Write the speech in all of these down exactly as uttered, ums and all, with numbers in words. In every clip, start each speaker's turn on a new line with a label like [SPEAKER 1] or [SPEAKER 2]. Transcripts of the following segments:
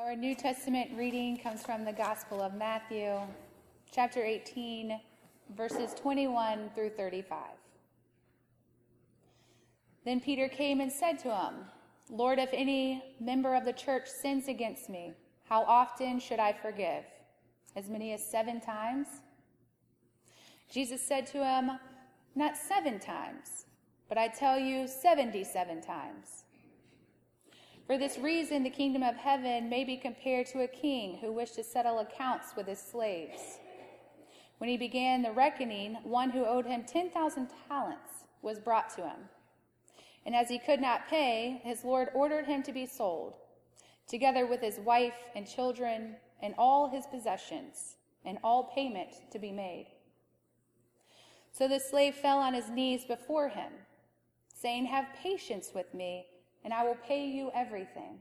[SPEAKER 1] Our New Testament reading comes from the Gospel of Matthew, chapter eighteen, verses twenty-one through thirty-five. Then Peter came and said to him, "Lord, if any member of the church sins against me, how often should I forgive? As many as seven times?" Jesus said to him, "Not seven times, but I tell you seventy-seven times. For this reason, the kingdom of heaven may be compared to a king who wished to settle accounts with his slaves. When he began the reckoning, one who owed him ten thousand talents was brought to him. And as he could not pay, his lord ordered him to be sold, together with his wife and children and all his possessions, and all payment to be made. So the slave fell on his knees before him, saying, 'Have patience with me, and I will pay you everything.'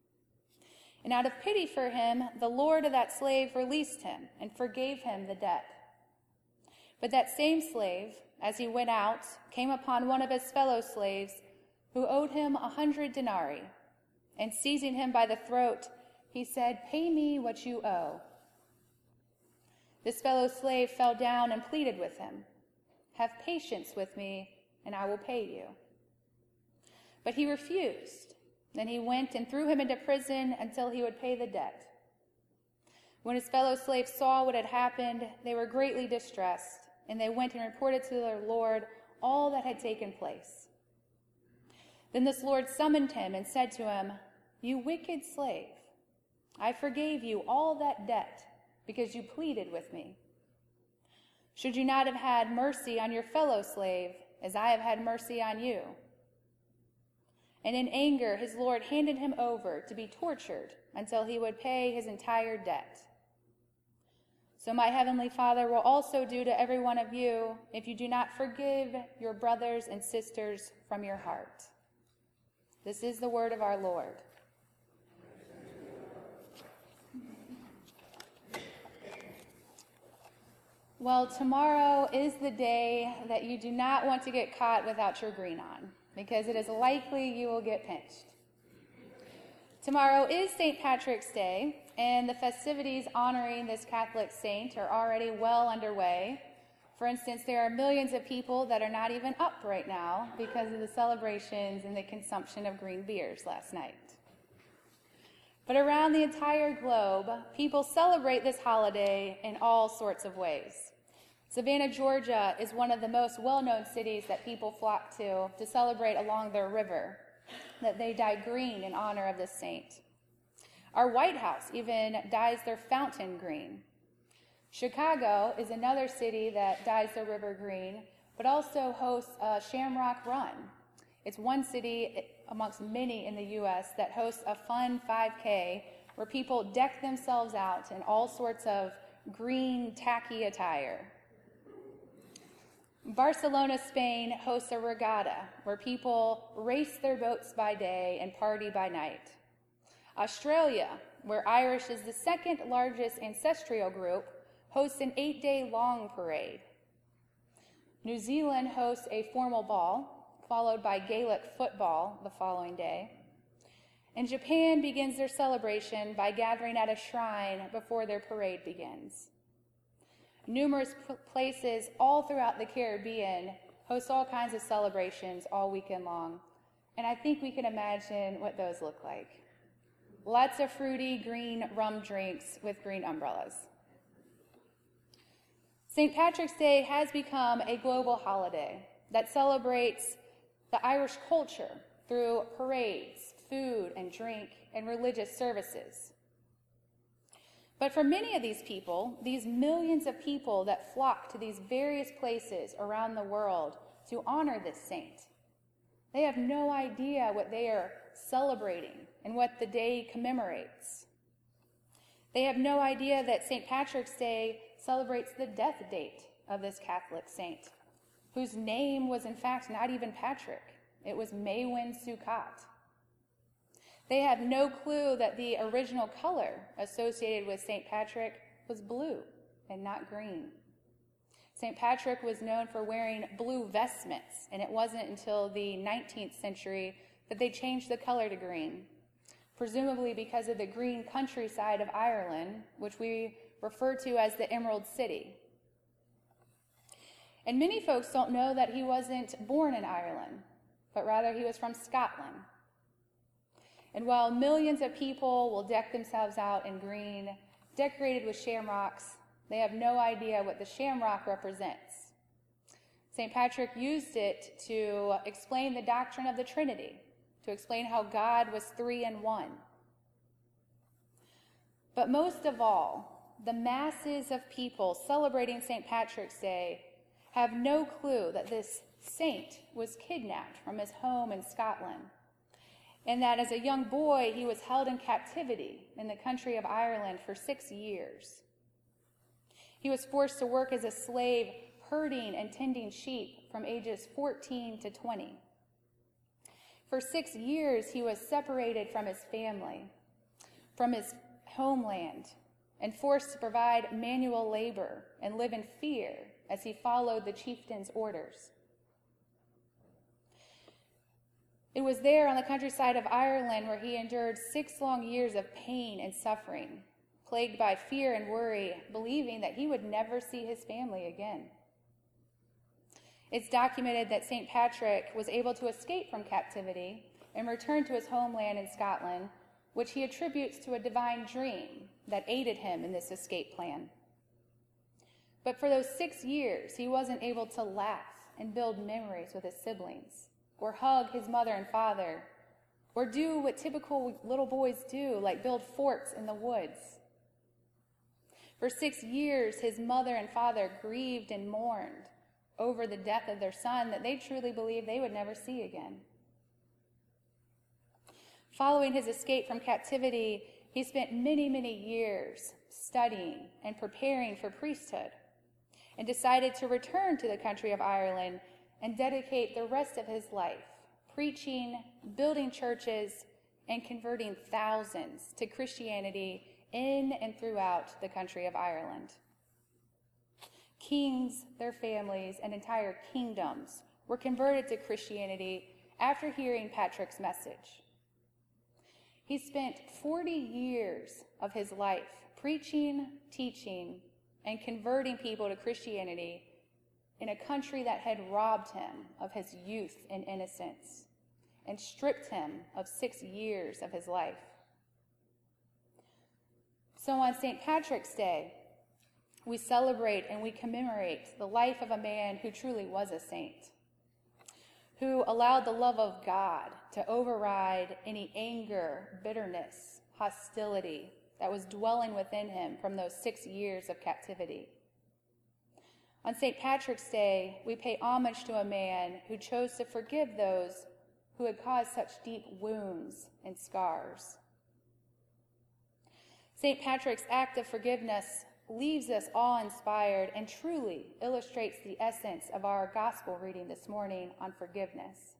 [SPEAKER 1] And out of pity for him, the lord of that slave released him and forgave him the debt. But that same slave, as he went out, came upon one of his fellow slaves who owed him a hundred denarii, and seizing him by the throat, he said, 'Pay me what you owe.' This fellow slave fell down and pleaded with him, 'Have patience with me, and I will pay you.' But he refused. Then he went and threw him into prison until he would pay the debt. When his fellow slaves saw what had happened, they were greatly distressed, and they went and reported to their lord all that had taken place. Then this lord summoned him and said to him, 'You wicked slave, I forgave you all that debt because you pleaded with me. Should you not have had mercy on your fellow slave as I have had mercy on you?' And in anger, his lord handed him over to be tortured until he would pay his entire debt. So my heavenly Father will also do to every one of you if you do not forgive your brothers and sisters from your heart." This is the word of our Lord. Well, tomorrow is the day that you do not want to get caught without your green on, because it is likely you will get pinched. Tomorrow is Saint Patrick's Day, and the festivities honoring this Catholic saint are already well underway. For instance, there are millions of people that are not even up right now because of the celebrations and the consumption of green beers last night. But around the entire globe, people celebrate this holiday in all sorts of ways. Savannah, Georgia is one of the most well-known cities that people flock to to celebrate along their river, that they dye green in honor of this saint. Our White House even dyes their fountain green. Chicago is another city that dyes their river green, but also hosts a Shamrock Run. It's one city amongst many in the U S that hosts a fun five K where people deck themselves out in all sorts of green, tacky attire. Barcelona, Spain hosts a regatta where people race their boats by day and party by night. Australia, where Irish is the second largest ancestral group, hosts an eight-day long parade. New Zealand hosts a formal ball, followed by Gaelic football the following day. And Japan begins their celebration by gathering at a shrine before their parade begins. Numerous p- places all throughout the Caribbean host all kinds of celebrations all weekend long, and I think we can imagine what those look like. Lots of fruity green rum drinks with green umbrellas. Saint Patrick's Day has become a global holiday that celebrates the Irish culture through parades, food and drink, and religious services. But for many of these people, these millions of people that flock to these various places around the world to honor this saint, they have no idea what they are celebrating and what the day commemorates. They have no idea that Saint Patrick's Day celebrates the death date of this Catholic saint, whose name was in fact not even Patrick. It was Maewyn Succat. They have no clue that the original color associated with Saint Patrick was blue and not green. Saint Patrick was known for wearing blue vestments, and it wasn't until the nineteenth century that they changed the color to green. presumably because of the green countryside of Ireland, which we refer to as the Emerald City. And many folks don't know that he wasn't born in Ireland, but rather he was from Scotland. And while millions of people will deck themselves out in green, decorated with shamrocks, they have no idea what the shamrock represents. Saint Patrick used it to explain the doctrine of the Trinity, to explain how God was three in one. But most of all, the masses of people celebrating Saint Patrick's Day have no clue that this saint was kidnapped from his home in Scotland, and that as a young boy he was held in captivity in the country of Ireland for six years. He was forced to work as a slave, herding and tending sheep from ages fourteen to twenty. For six years he was separated from his family, from his homeland, and forced to provide manual labor and live in fear as he followed the chieftain's orders. It was there on the countryside of Ireland where he endured six long years of pain and suffering, plagued by fear and worry, believing that he would never see his family again. It's documented that Saint Patrick was able to escape from captivity and return to his homeland in Scotland, which he attributes to a divine dream that aided him in this escape plan. But for those six years, he wasn't able to laugh and build memories with his siblings, or hug his mother and father, or do what typical little boys do, like build forts in the woods. For six years, his mother and father grieved and mourned over the death of their son that they truly believed they would never see again. Following his escape from captivity, he spent many, many years studying and preparing for priesthood, and decided to return to the country of Ireland and dedicate the rest of his life preaching, building churches, and converting thousands to Christianity in and throughout the country of Ireland. Kings, their families, and entire kingdoms were converted to Christianity after hearing Patrick's message. He spent forty years of his life preaching, teaching, and converting people to Christianity in a country that had robbed him of his youth and innocence and stripped him of six years of his life. So on Saint Patrick's Day, we celebrate and we commemorate the life of a man who truly was a saint, who allowed the love of God to override any anger, bitterness, hostility that was dwelling within him from those six years of captivity. On Saint Patrick's Day, we pay homage to a man who chose to forgive those who had caused such deep wounds and scars. Saint Patrick's act of forgiveness leaves us awe-inspired and truly illustrates the essence of our gospel reading this morning on forgiveness.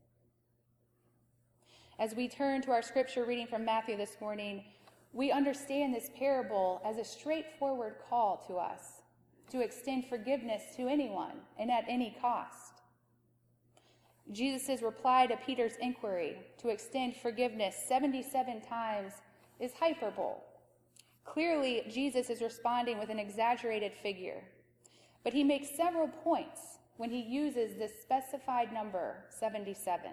[SPEAKER 1] As we turn to our scripture reading from Matthew this morning, we understand this parable as a straightforward call to us to extend forgiveness to anyone and at any cost. Jesus' reply to Peter's inquiry to extend forgiveness seventy-seven times is hyperbole. Clearly, Jesus is responding with an exaggerated figure, but he makes several points when he uses this specified number, seventy-seven.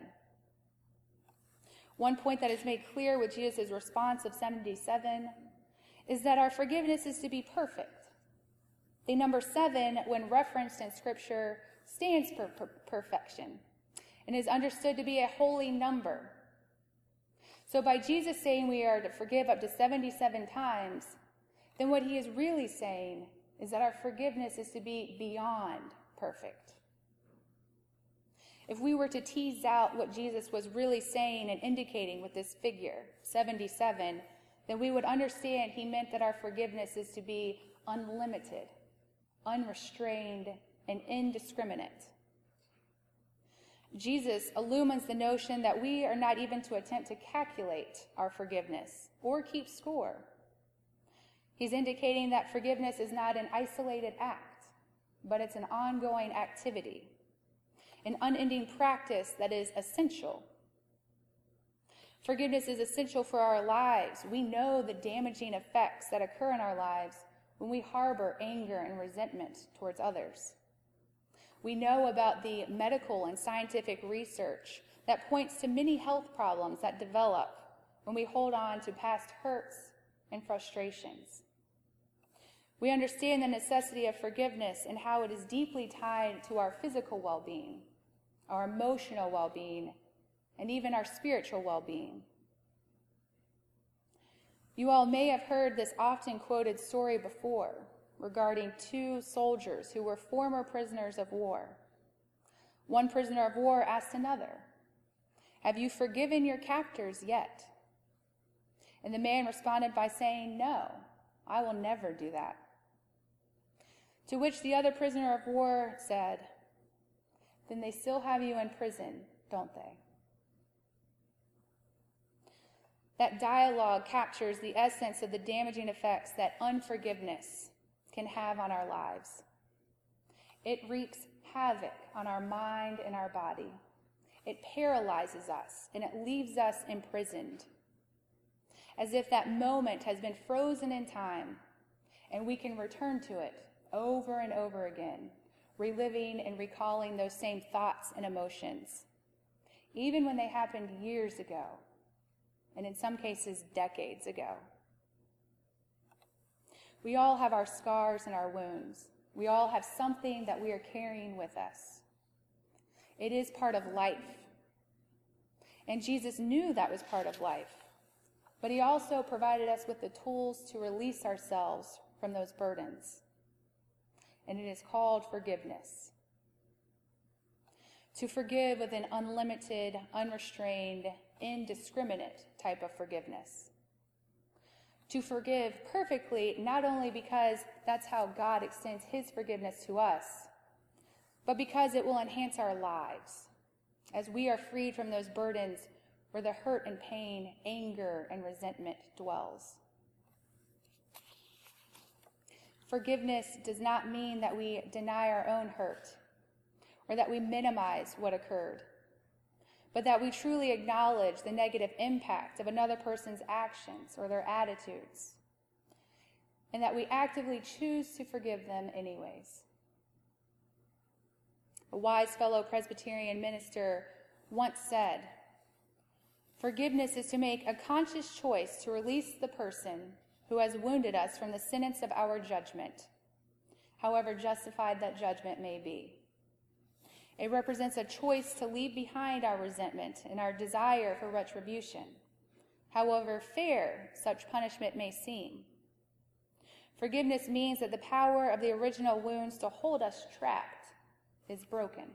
[SPEAKER 1] One point that is made clear with Jesus' response of seventy-seven is that our forgiveness is to be perfect. The number seven, when referenced in Scripture, stands for per- perfection and is understood to be a holy number. So by Jesus saying we are to forgive up to seventy-seven times, then what he is really saying is that our forgiveness is to be beyond perfect. If we were to tease out what Jesus was really saying and indicating with this figure, seventy-seven, then we would understand he meant that our forgiveness is to be unlimited, unrestrained, and indiscriminate. Jesus illumines the notion that we are not even to attempt to calculate our forgiveness or keep score. He's indicating that forgiveness is not an isolated act, but it's an ongoing activity, an unending practice that is essential. Forgiveness is essential for our lives. We know the damaging effects that occur in our lives when we harbor anger and resentment towards others. We know about the medical and scientific research that points to many health problems that develop when we hold on to past hurts and frustrations. We understand the necessity of forgiveness and how it is deeply tied to our physical well-being, our emotional well-being, and even our spiritual well-being. You all may have heard this often quoted story before regarding two soldiers who were former prisoners of war. One prisoner of war asked another, "Have you forgiven your captors yet?" And the man responded by saying, "No, I will never do that." To which the other prisoner of war said, "Then they still have you in prison, don't they?" That dialogue captures the essence of the damaging effects that unforgiveness can have on our lives. It wreaks havoc on our mind and our body. It paralyzes us and it leaves us imprisoned, as if that moment has been frozen in time and we can return to it over and over again, reliving and recalling those same thoughts and emotions, even when they happened years ago, and in some cases decades ago. We all have our scars and our wounds. We all have something that we are carrying with us. It is part of life. And Jesus knew that was part of life. But he also provided us with the tools to release ourselves from those burdens. And it is called forgiveness. To forgive with an unlimited, unrestrained, indiscriminate type of forgiveness. To forgive perfectly, not only because that's how God extends his forgiveness to us, but because it will enhance our lives as we are freed from those burdens where the hurt and pain, anger and resentment dwells. Forgiveness does not mean that we deny our own hurt or that we minimize what occurred, but that we truly acknowledge the negative impact of another person's actions or their attitudes, and that we actively choose to forgive them anyways. A wise fellow Presbyterian minister once said, "Forgiveness is to make a conscious choice to release the person who has wounded us from the sentence of our judgment, however justified that judgment may be. It represents a choice to leave behind our resentment and our desire for retribution, however fair such punishment may seem. Forgiveness means that the power of the original wounds to hold us trapped is broken."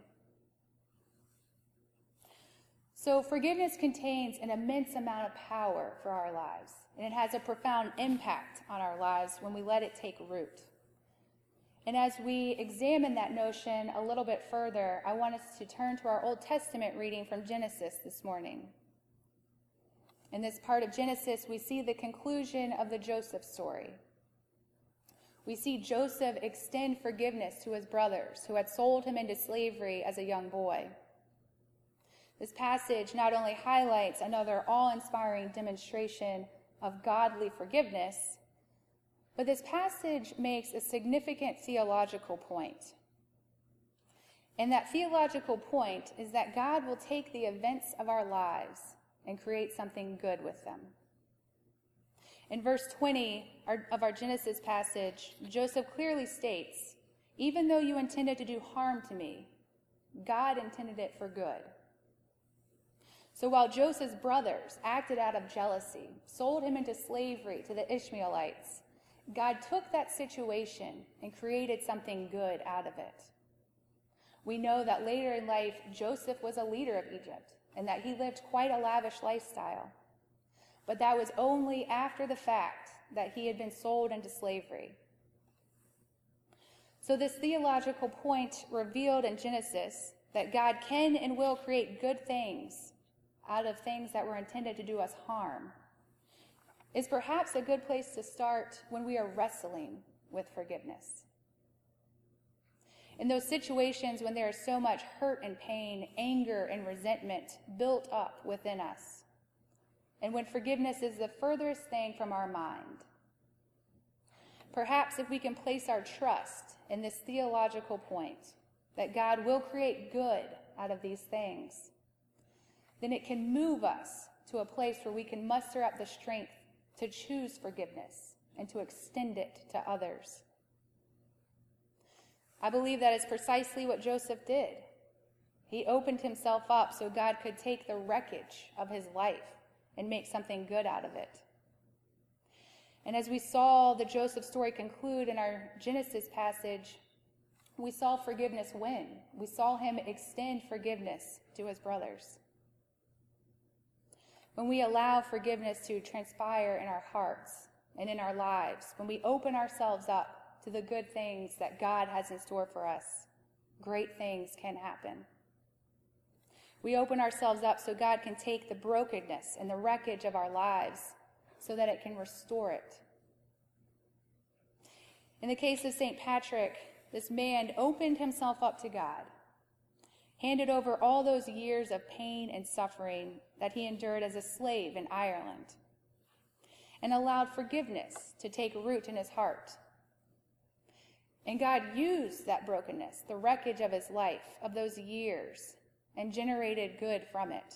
[SPEAKER 1] So forgiveness contains an immense amount of power for our lives, and it has a profound impact on our lives when we let it take root. And as we examine that notion a little bit further, I want us to turn to our Old Testament reading from Genesis this morning. In this part of Genesis, we see the conclusion of the Joseph story. We see Joseph extend forgiveness to his brothers who had sold him into slavery as a young boy. This passage not only highlights another awe-inspiring demonstration of godly forgiveness, but this passage makes a significant theological point. And that theological point is that God will take the events of our lives and create something good with them. In verse twenty of our Genesis passage, Joseph clearly states, "Even though you intended to do harm to me, God intended it for good." So while Joseph's brothers acted out of jealousy, sold him into slavery to the Ishmaelites, God took that situation and created something good out of it. We know that later in life, Joseph was a leader of Egypt and that he lived quite a lavish lifestyle. But that was only after the fact that he had been sold into slavery. So this theological point revealed in Genesis that God can and will create good things out of things that were intended to do us harm is perhaps a good place to start when we are wrestling with forgiveness. In those situations when there is so much hurt and pain, anger and resentment built up within us, and when forgiveness is the furthest thing from our mind. Perhaps if we can place our trust in this theological point, that God will create good out of these things, then it can move us to a place where we can muster up the strength to choose forgiveness and to extend it to others. I believe that is precisely what Joseph did. He opened himself up so God could take the wreckage of his life and make something good out of it. And as we saw the Joseph story conclude in our Genesis passage, we saw forgiveness win. We saw him extend forgiveness to his brothers. When we allow forgiveness to transpire in our hearts and in our lives, when we open ourselves up to the good things that God has in store for us, great things can happen. We open ourselves up so God can take the brokenness and the wreckage of our lives so that it can restore it. In the case of Saint Patrick, this man opened himself up to God, handed over all those years of pain and suffering that he endured as a slave in Ireland, and allowed forgiveness to take root in his heart. And God used that brokenness, the wreckage of his life, of those years, and generated good from it.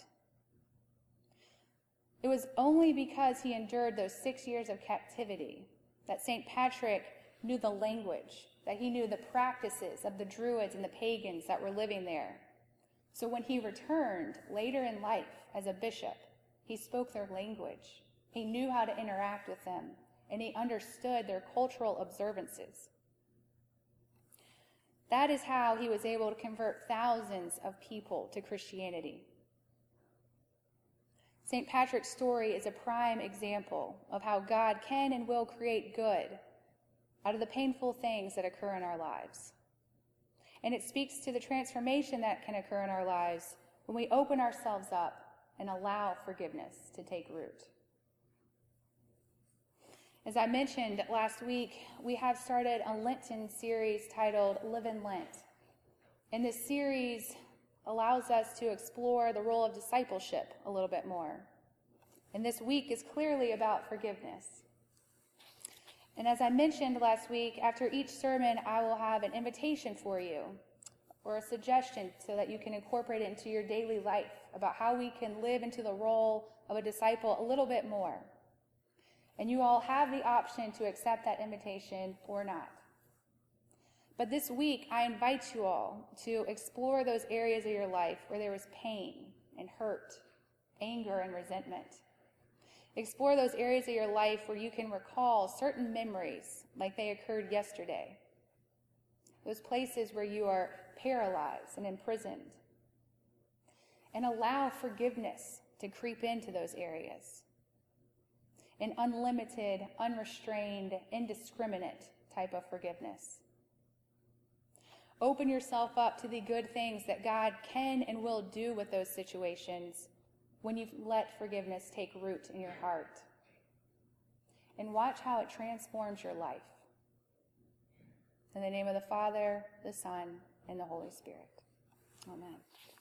[SPEAKER 1] It was only because he endured those six years of captivity that Saint Patrick knew the language, that he knew the practices of the Druids and the pagans that were living there. So when he returned later in life as a bishop, he spoke their language. He knew how to interact with them, and he understood their cultural observances. That is how he was able to convert thousands of people to Christianity. Saint Patrick's story is a prime example of how God can and will create good out of the painful things that occur in our lives. And it speaks to the transformation that can occur in our lives when we open ourselves up and allow forgiveness to take root. As I mentioned last week, we have started a Lenten series titled Live in Lent. And this series allows us to explore the role of discipleship a little bit more. And this week is clearly about forgiveness. And as I mentioned last week, after each sermon, I will have an invitation for you or a suggestion so that you can incorporate it into your daily life about how we can live into the role of a disciple a little bit more. And you all have the option to accept that invitation or not. But this week, I invite you all to explore those areas of your life where there was pain and hurt, anger and resentment. Explore those areas of your life where you can recall certain memories like they occurred yesterday. Those places where you are paralyzed and imprisoned. And allow forgiveness to creep into those areas. An unlimited, unrestrained, indiscriminate type of forgiveness. Open yourself up to the good things that God can and will do with those situations when you let forgiveness take root in your heart. And watch how it transforms your life. In the name of the Father, the Son, and the Holy Spirit. Amen.